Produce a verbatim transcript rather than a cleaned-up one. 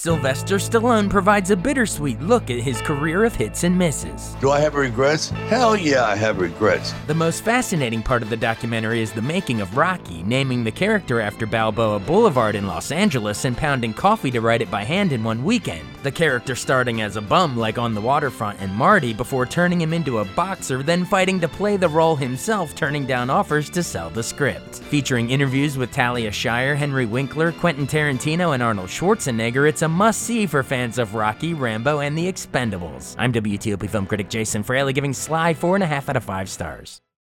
Sylvester Stallone provides a bittersweet look at his career of hits and misses. Do I have regrets? Hell yeah, I have regrets. The most fascinating part of the documentary is the making of Rocky, naming the character after Balboa Boulevard in Los Angeles and pounding coffee to write it by hand in one weekend. The character starting as a bum like On the Waterfront and Marty before turning him into a boxer, then fighting to play the role himself, turning down offers to sell the script. Featuring interviews with Talia Shire, Henry Winkler, Quentin Tarantino, and Arnold Schwarzenegger, it's a must-see for fans of Rocky, Rambo, and The Expendables. I'm W T O P film critic Jason Fraley, giving Sly four and a half out of five stars.